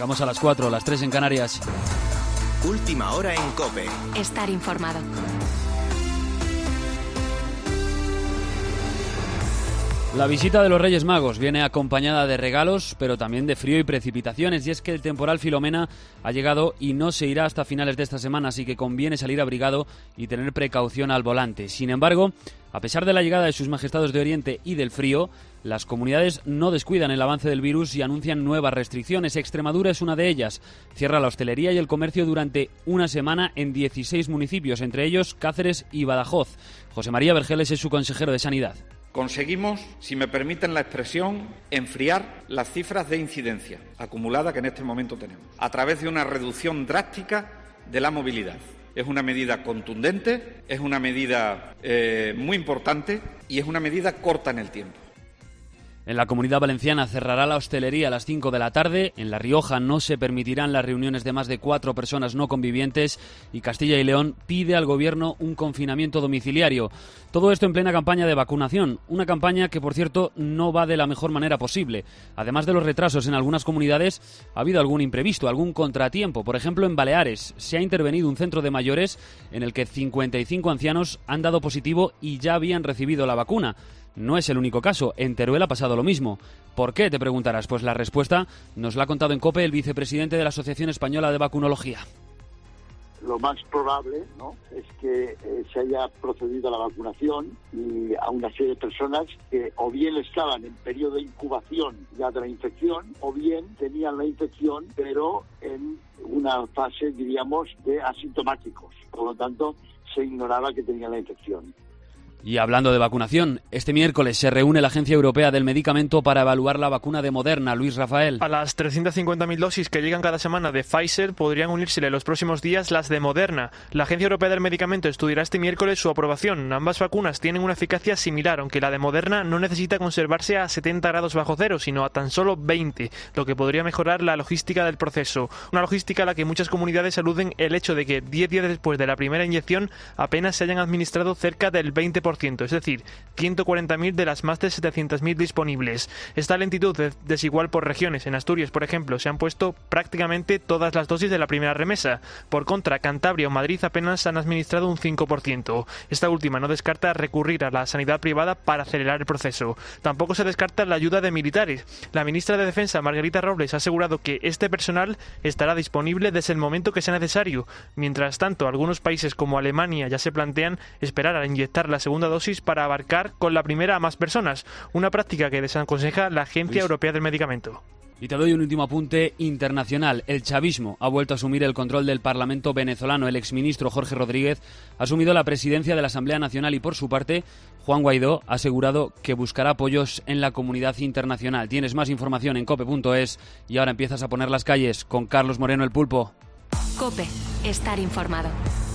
Llegamos a las 4, las 3 en Canarias. Última hora en COPE. Estar informado. La visita de los Reyes Magos viene acompañada de regalos, pero también de frío y precipitaciones, y es que el temporal Filomena ha llegado y no se irá hasta finales de esta semana, así que conviene salir abrigado y tener precaución al volante. Sin embargo, a pesar de la llegada de sus majestades de Oriente y del frío, las comunidades no descuidan el avance del virus y anuncian nuevas restricciones. Extremadura es una de ellas. Cierra la hostelería y el comercio durante una semana en 16 municipios, entre ellos Cáceres y Badajoz. José María Vergeles es su consejero de Sanidad. Conseguimos, si me permiten la expresión, enfriar las cifras de incidencia acumulada que en este momento tenemos, a través de una reducción drástica de la movilidad. Es una medida contundente, es una medida muy importante y es una medida corta en el tiempo. En la Comunidad Valenciana cerrará la hostelería a las 5 de la tarde. En La Rioja no se permitirán las reuniones de más de 4 personas no convivientes. Y Castilla y León pide al Gobierno un confinamiento domiciliario. Todo esto en plena campaña de vacunación. Una campaña que, por cierto, no va de la mejor manera posible. Además de los retrasos en algunas comunidades, ha habido algún imprevisto, algún contratiempo. Por ejemplo, en Baleares se ha intervenido un centro de mayores en el que 55 ancianos han dado positivo y ya habían recibido la vacuna. No es el único caso, en Teruel ha pasado lo mismo. ¿Por qué?, te preguntarás. Pues la respuesta nos la ha contado en COPE el vicepresidente de la Asociación Española de Vacunología. Lo más probable, ¿no?, es que se haya procedido a la vacunación y a una serie de personas que o bien estaban en periodo de incubación ya de la infección o bien tenían la infección pero en una fase, diríamos, de asintomáticos. Por lo tanto, se ignoraba que tenían la infección. Y hablando de vacunación, este miércoles se reúne la Agencia Europea del Medicamento para evaluar la vacuna de Moderna. Luis Rafael. A las 350.000 dosis que llegan cada semana de Pfizer podrían unírsele en los próximos días las de Moderna. La Agencia Europea del Medicamento estudiará este miércoles su aprobación. Ambas vacunas tienen una eficacia similar, aunque la de Moderna no necesita conservarse a 70 grados bajo cero, sino a tan solo 20, lo que podría mejorar la logística del proceso. Una logística a la que muchas comunidades aluden el hecho de que 10 días después de la primera inyección apenas se hayan administrado cerca del 20%. Es decir, 140.000 de las más de 700.000 disponibles. Esta lentitud es desigual por regiones. En Asturias, por ejemplo, se han puesto prácticamente todas las dosis de la primera remesa. Por contra, Cantabria o Madrid apenas han administrado un 5%. Esta última no descarta recurrir a la sanidad privada para acelerar el proceso. Tampoco se descarta la ayuda de militares. La ministra de Defensa, Margarita Robles, ha asegurado que este personal estará disponible desde el momento que sea necesario. Mientras tanto, algunos países como Alemania ya se plantean esperar a inyectar la segunda dosis para abarcar con la primera a más personas, una práctica que desaconseja la Agencia Europea del Medicamento. Y te doy un último apunte internacional. El chavismo ha vuelto a asumir el control del Parlamento venezolano. El exministro Jorge Rodríguez ha asumido la presidencia de la Asamblea Nacional y, por su parte, Juan Guaidó ha asegurado que buscará apoyos en la comunidad internacional. Tienes más información en cope.es y ahora empiezas a poner las calles con Carlos Moreno el Pulpo. COPE. Estar informado.